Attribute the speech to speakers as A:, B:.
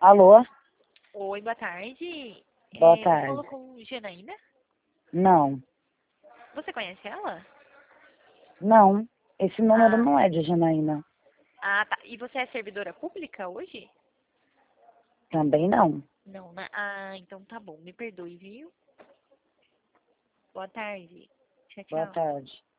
A: Alô?
B: Oi, boa tarde.
A: Boa
B: Eu
A: tarde.
B: falo com Janaína.
A: Não,
B: Você conhece ela?
A: não. Esse número
B: Ah,
A: não é de Janaína.
B: tá. E você é servidora pública hoje?
A: Também não.
B: Não, né? Então tá bom. Me perdoe, viu? Boa tarde. Tchau,
A: Boa
B: tchau.
A: tarde.